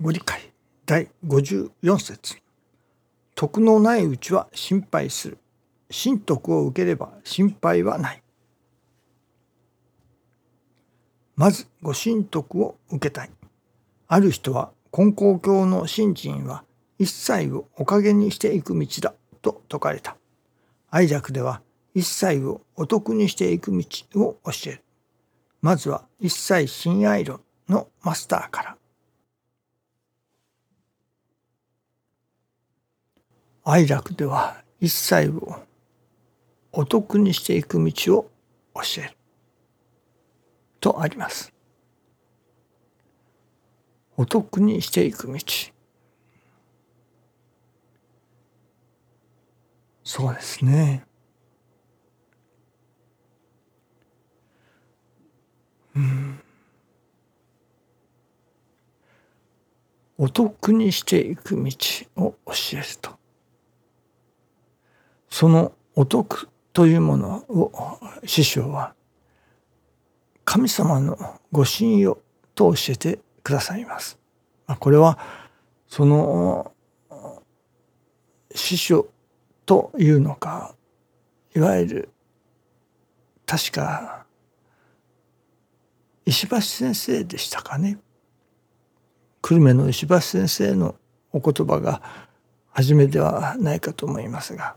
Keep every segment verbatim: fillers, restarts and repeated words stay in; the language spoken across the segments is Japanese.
ご理解だいごじゅうよん節。徳のないうちは心配する。真徳を受ければ心配はない。まずご神徳を受けたい。ある人は金光教の信心は一切をおかげにしていく道だと説かれた。愛楽では一切をお得にしていく道を教える。まずは一切親愛論のマスターから。愛楽では一切をお得にしていく道を教えるとあります。お得にしていく道。そうですね。うん。お得にしていく道を教えると。そのお得というものを師匠は神様のご神用と教えてくださいます。これはその師匠というのか、いわゆる確か石橋先生でしたかね。久留米の石橋先生のお言葉が初めではないかと思いますが、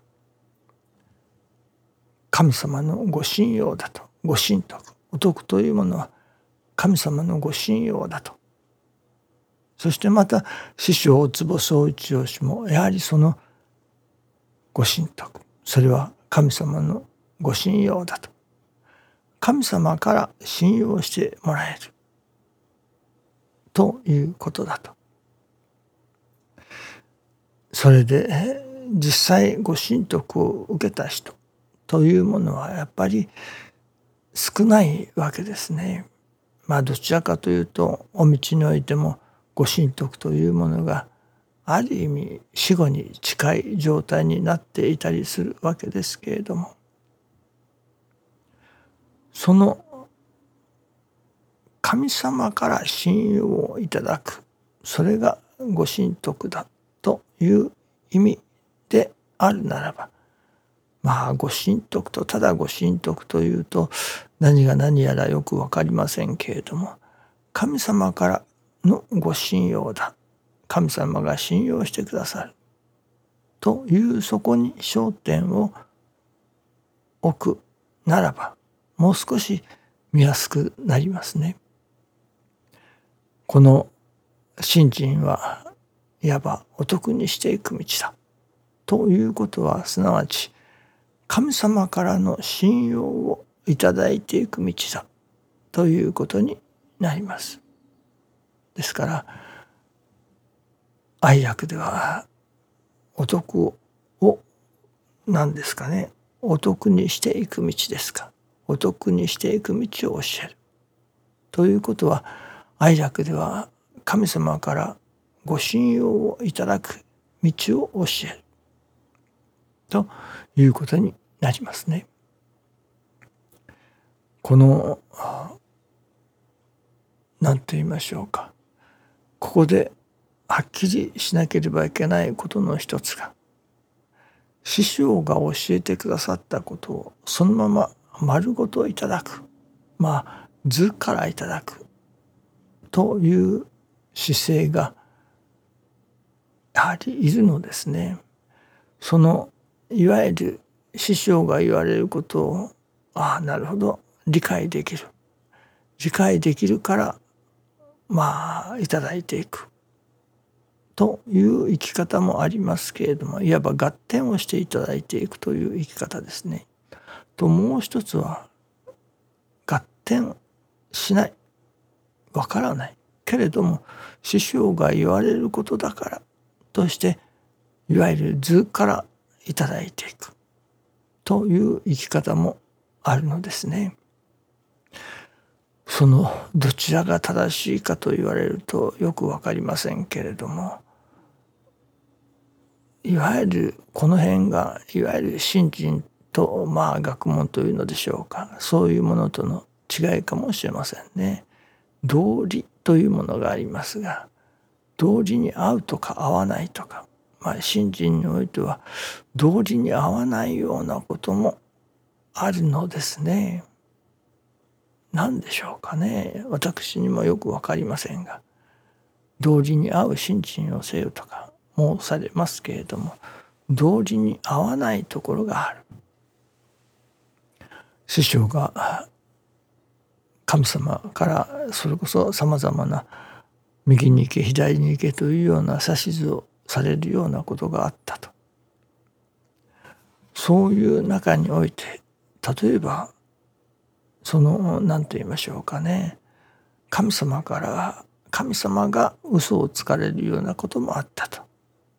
神様のご神用だと、ご神徳、お徳というものは神様のご神用だと。そしてまた師匠大坪宗一郎氏もやはりそのご神徳、それは神様のご神用だと。神様から信用してもらえるということだと。それで実際ご神徳を受けた人というものはやっぱり少ないわけですね。まあどちらかというとお道においてもご神徳というものがある意味死後に近い状態になっていたりするわけですけれども、その神様から信用をいただく、それがご神徳だという意味であるならば、まあご神徳とただご神徳というと何が何やらよく分かりませんけれども、神様からのご信用だ、神様が信用してくださるというそこに焦点を置くならば、もう少し見やすくなりますね。この信心はいわばお得にしていく道だということは、すなわち神様からの信用をいただいていく道だということになります。ですから愛楽ではお得を何ですかね、お得にしていく道ですか、お得にしていく道を教えるということは、愛楽では神様からご信用をいただく道を教えるということになりますね。この何と言いましょうか、ここではっきりしなければいけないことの一つが、師匠が教えてくださったことをそのまま丸ごといただく、まあ図からいただくという姿勢がやはりいるのですね。そのいわゆる師匠が言われることを、ああなるほど理解できる、理解できるからまあいただいていくという生き方もありますけれども、いわば合点をしていただいていくという生き方ですね。ともう一つは合点しない、わからないけれども師匠が言われることだからとして、いわゆる図からいただいていくという生き方もあるのですね。そのどちらが正しいかと言われるとよくわかりませんけれども、いわゆるこの辺がいわゆる信心とまあ学問というのでしょうか、そういうものとの違いかもしれませんね。道理というものがありますが、 同時に会うとか会わないとか、まあ信心においては同時に会わないようなこともあるのですね。何でしょうかね。私にもよく分かりませんが、同時に会う信心をせよとか申されますけれども、同時に会わないところがある。師匠が神様からそれこそさまざまな右に行け左に行けというような指図をされるようなことがあったと。そういう中において、例えばその何と言いましょうかね、神様から神様が嘘をつかれるようなこともあったと。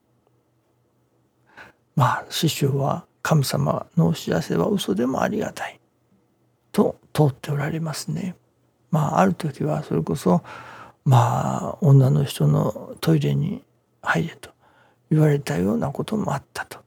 まあ師匠は神様のお知らせは嘘でもありがたいと通っておられますね。まあある時はそれこそまあ女の人のトイレに入れと言われたようなこともあったと。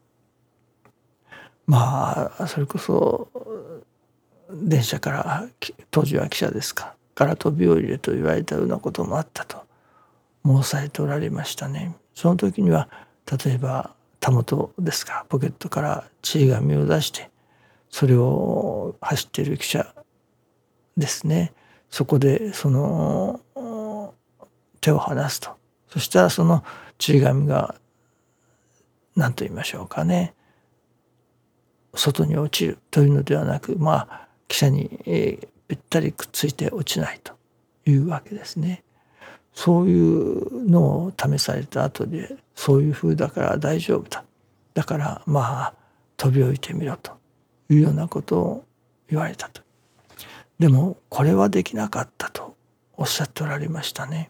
まあそれこそ電車から当時は汽車ですかから飛び降りれと言われたようなこともあったと申されておられましたね。その時には例えばたもとですかポケットからちり紙を出してそれを走っている汽車ですね、そこでその手を離すと、そしたらそのちり紙が何と言いましょうかね、外に落ちるというのではなく、まあ汽車に、えー、ぴったりくっついて落ちないというわけですね。そういうのを試された後で、そういう風だから大丈夫だ、だからまあ飛び降りてみろというようなことを言われたと。でもこれはできなかったとおっしゃっておられましたね。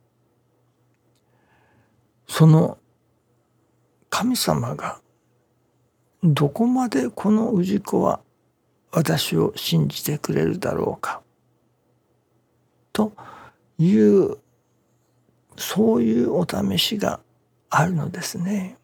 その神様がどこまでこの氏子は私を信じてくれるだろうかというそういうお試しがあるのですね。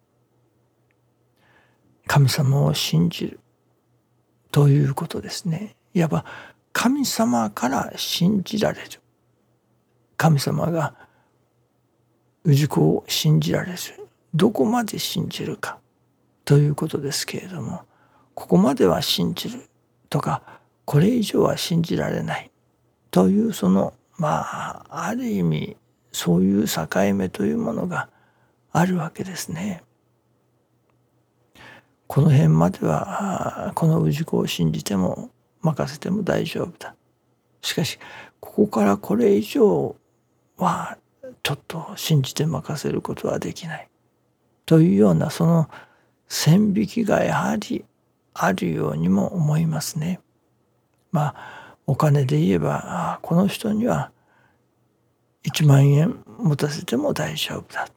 神様を信じるということですね。いわば神様から信じられる。神様が氏子を信じられる。どこまで信じるかということですけれども、ここまでは信じるとか、これ以上は信じられないというそのまあある意味そういう境目というものがあるわけですね。この辺まではこの氏子を信じても任せても大丈夫だ。しかしここからこれ以上はちょっと信じて任せることはできないというようなその線引きがやはりあるようにも思いますね。まあお金で言えばこの人にはいちまんえん持たせても大丈夫だ。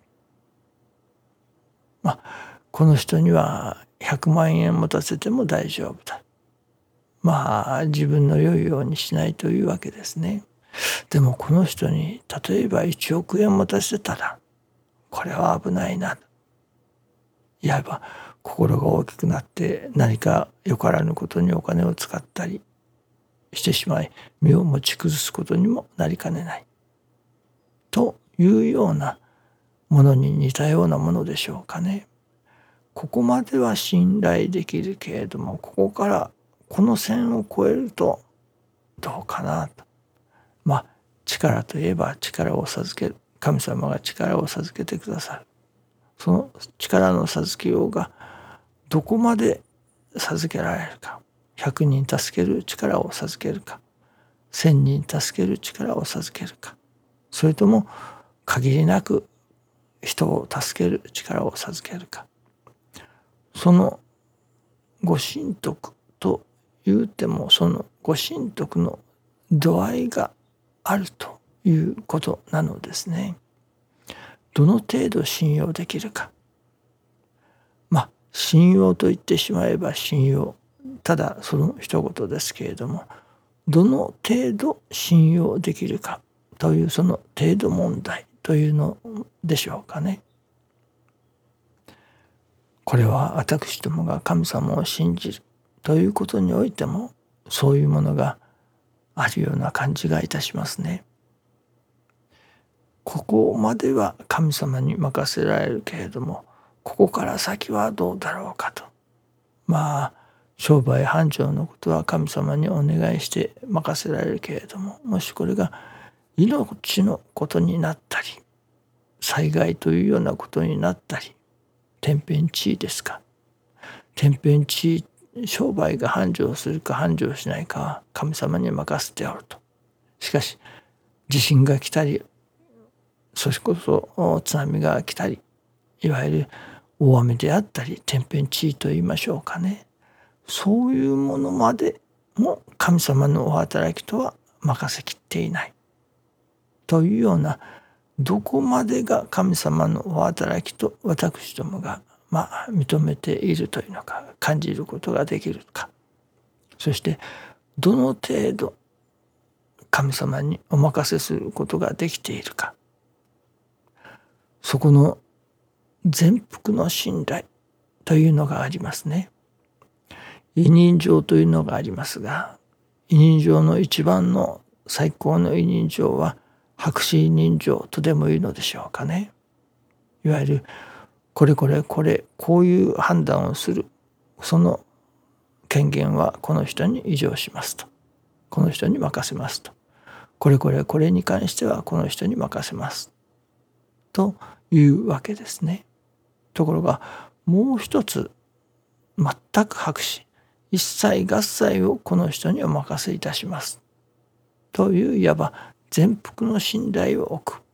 まあこの人にはひゃくまんえん持たせても大丈夫だ。まあ自分の良いようにしないというわけですね。でもこの人に例えばいちおくえん持たせたらこれは危ないな。いわば心が大きくなって何かよからぬことにお金を使ったりしてしまい身を持ち崩すことにもなりかねないというようなものに似たようなものでしょうかね。ここまでは信頼できるけれどもここからこの線を越えるとどうかなと。まあ力といえば力を授ける、神様が力を授けてくださる。その力の授けようがどこまで授けられるか、ひゃくにん助ける力を授けるか、せんにん助ける力を授けるか、それとも限りなく人を助ける力を授けるか、そのご神徳と言うてもそのご神徳の度合いがあるということなのですね。どの程度信用できるか。まあ信用と言ってしまえば信用、ただその一言ですけれども、どの程度信用できるかというその程度問題というのでしょうかね。これは私どもが神様を信じるということにおいてもそういうものがあるような感じがいたしますね。 ここまでは神様に任せられるけれども、ここから先はどうだろうかと。まあ商売繁盛のことは神様にお願いして任せられるけれども、もしこれが命のことになったり、災害というようなことになったり、天変地異ですか。天変地異、商売が繁盛するか繁盛しないかは神様に任せておると。しかし地震が来たり、それこそ津波が来たり、いわゆる大雨であったり、天変地異と言いましょうかね。そういうものまでも神様のお働きとは任せきっていないというような、どこまでが神様のお働きと私どもがまあ認めているというのか、感じることができるか、そしてどの程度神様にお任せすることができているか、そこの全幅の信頼というのがありますね。委任状というのがありますが、委任状の一番の最高の委任状は白紙委任状とでもいうのでしょうかね。いわゆるこれこれこれこういう判断をする、その権限はこの人に移譲しますと、この人に任せますと、これこれこれに関してはこの人に任せますというわけですね。ところがもう一つ、全く白紙一切合切をこの人にお任せいたしますという、いわば全幅の信頼を置く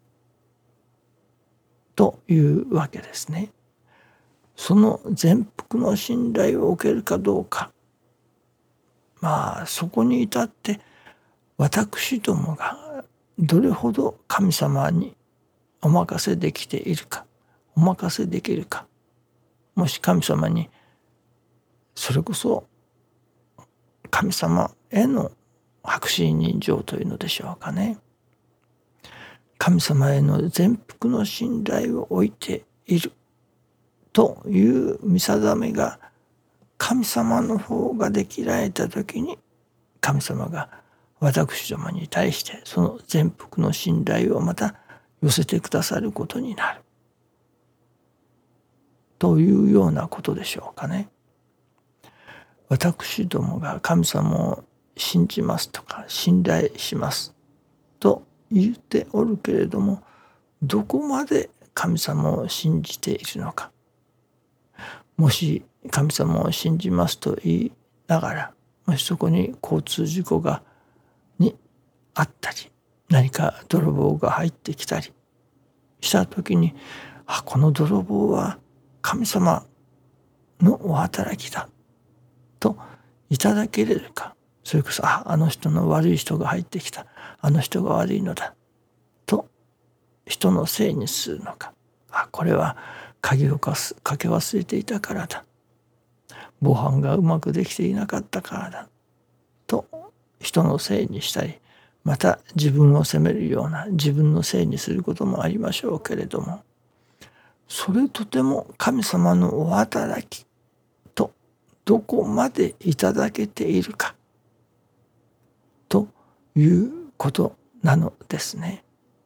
というわけですね。その全幅の信頼を置けるかどうか、まあそこに至って私どもがどれほど神様にお任せできているか、お任せできるか、もし神様にそれこそ神様への白紙委任状というのでしょうかね。神様への全幅の信頼を置いているという見定めが神様の方ができられたときに、神様が私どもに対してその全幅の信頼をまた寄せてくださることになるというようなことでしょうかね。私どもが神様を信じますとか信頼しますと言っておるけれども、どこまで神様を信じているのか。もし神様を信じますと言いながら、もしそこに交通事故がにあったり、何か泥棒が入ってきたりしたときに、あ、この泥棒は神様のお働きだといただけれるか。それこそ、あ、あの人の悪い人が入ってきた、あの人が悪いのだと人のせいにするのか。あ、これは鍵をかすかけ忘れていたからだ、防犯がうまくできていなかったからだと人のせいにしたり、また自分を責めるような自分のせいにすることもありましょうけれども、それとても神様のお働きとどこまでいただけているかということなのですね。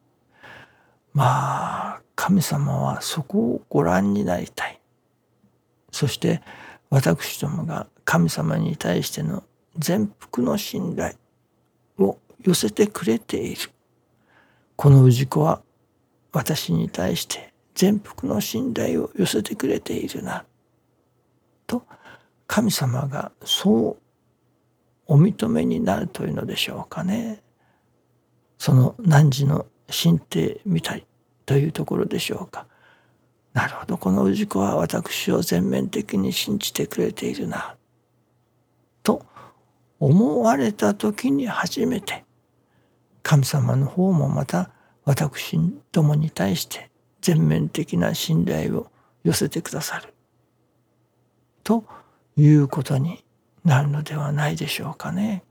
まあ神様はそこをご覧になりたい。そして私どもが神様に対しての全幅の信頼を寄せてくれている。この氏子は私に対して全幅の信頼を寄せてくれているなと、神様がそうお認めになるというのでしょうかね。その汝の心底見たりというところでしょうか。なるほど、この氏子は私を全面的に信じてくれているなと思われた時に初めて、神様の方もまた私どもに対して全面的な信頼を寄せてくださるということになるのではないでしょうかね。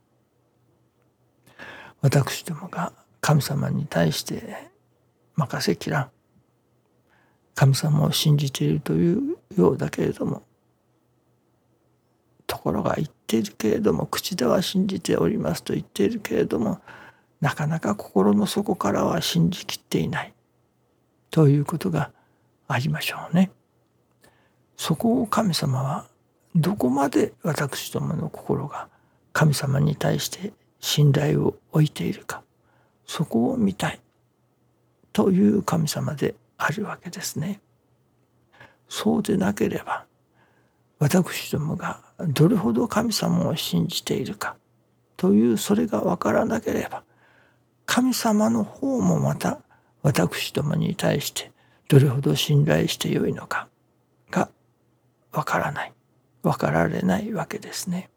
私どもが神様に対して任せきらん、神様を信じているというようだけれども、ところが言っているけれども、口では信じておりますと言っているけれども、なかなか心の底からは信じきっていない。 ということがありましょうね。そこを神様はどこまで私どもの心が神様に対して信頼を置いているか、そこを見たいという神様であるわけですね。そうでなければ、私どもがどれほど神様を信じているかというそれが分からなければ、神様の方もまた私どもに対してどれほど信頼してよいのかが分からない、分かられないわけですね。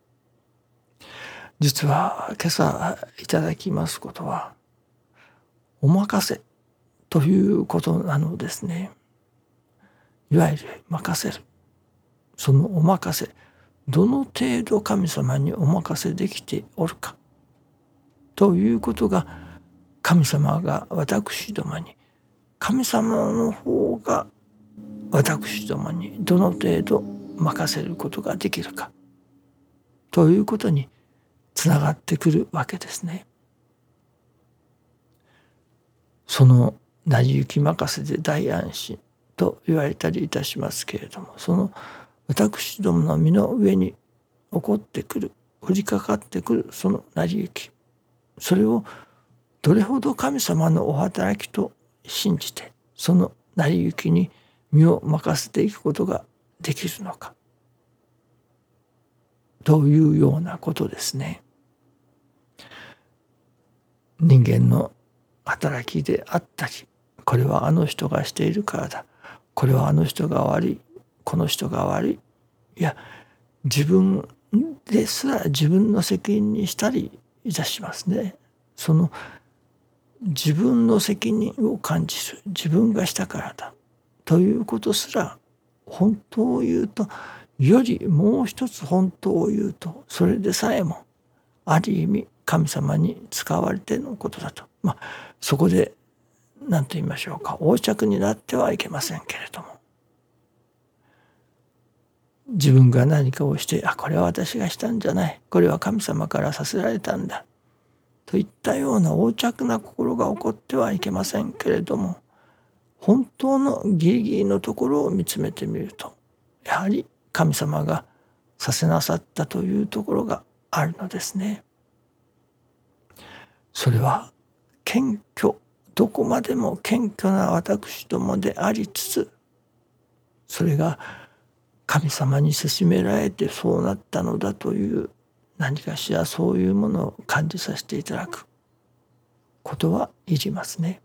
実は今朝いただきますことは、お任せということなのですね。いわゆる任せる。そのお任せ、どの程度神様にお任せできておるかということが、神様が私どもに、神様の方が私どもにどの程度任せることができるかということにつながってくるわけですね。その成り行き任せで大安心と言われたりいたしますけれども、その私どもの身の上に起こってくる、降りかかってくるその成り行き、それをどれほど神様のお働きと信じて、その成り行きに身を任せていくことができるのかというようなことですね。人間の働きであったり、これはあの人がしているからだ、これはあの人が悪い、この人が悪い、いや自分ですら自分の責任にしたりいたしますね。その自分の責任を感じる、自分がしたからだということすら、本当を言うと、よりもう一つ本当を言うと、それでさえもある意味神様に使われてのことだと、まあそこで何と言いましょうか、横着になってはいけませんけれども、自分が何かをして、あ、これは私がしたんじゃない、これは神様からさせられたんだといったような横着な心が起こってはいけませんけれども、本当のギリギリのところを見つめてみると、やはり神様がさせなさったというところがあるのですね。それは謙虚、どこまでも謙虚な私どもでありつつ、それが神様にせしめられてそうなったのだという何かしらそういうものを感じさせていただくことはいりますね。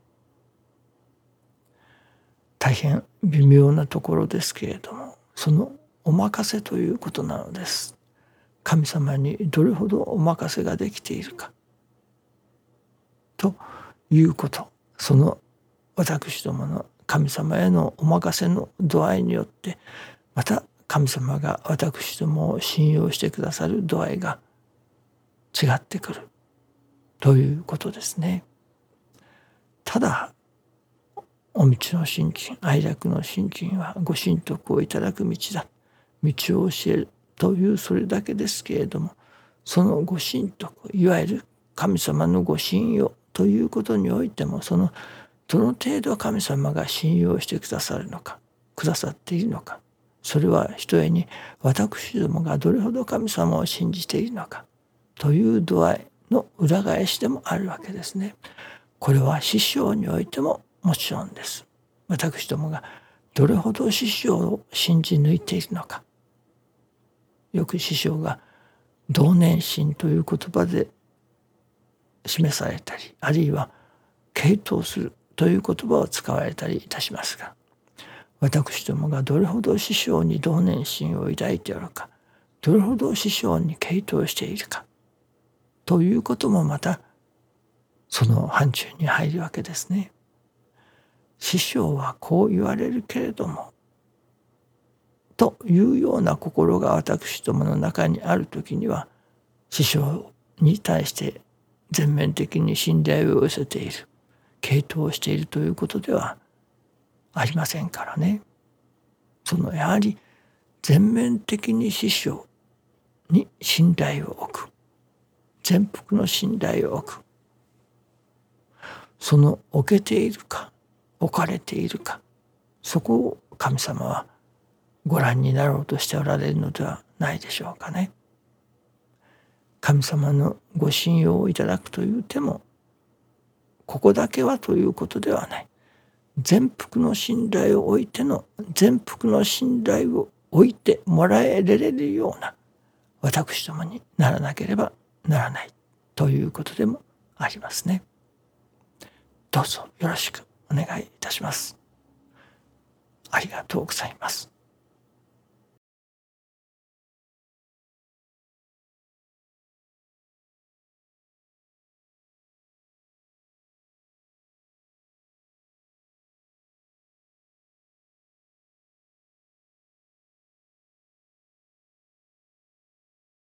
大変微妙なところですけれども、そのお任せということなのです。神様にどれほどお任せができているかということ、その私どもの神様へのお任せの度合いによって、また神様が私どもを信用してくださる度合いが違ってくるということですね。ただお道の信心、愛楽の信心はご神徳をいただく道だ、道を教えるというそれだけですけれども、そのご神徳、いわゆる神様のご信用ということにおいても、そのどの程度神様が信用してくださるのか、くださっているのか、それはひとえに私どもがどれほど神様を信じているのかという度合いの裏返しでもあるわけですね。これは師匠においてももちろんです。私どもがどれほど師匠を信じ抜いているのか。よく師匠が同年心という言葉で示されたり、あるいは傾倒するという言葉を使われたりいたしますが、私どもがどれほど師匠に同年心を抱いておるか、どれほど師匠に傾倒しているかということもまたその範疇に入るわけですね。師匠はこう言われるけれどもというような心が私どもの中にあるときには、師匠に対して全面的に信頼を寄せている、傾倒をしているということではありませんからね。そのやはり全面的に師匠に信頼を置く、全幅の信頼を置く、その置けているか置かれているか、そこを神様はご覧になろうとしておられるのではないでしょうかね。神様のご信用をいただくという手も、ここだけはということではない。全幅の信頼を置いての、全幅の信頼を置いてもらえれるような私どもにならなければならないということでもありますね。どうぞよろしくお願いいたします。ありがとうございます。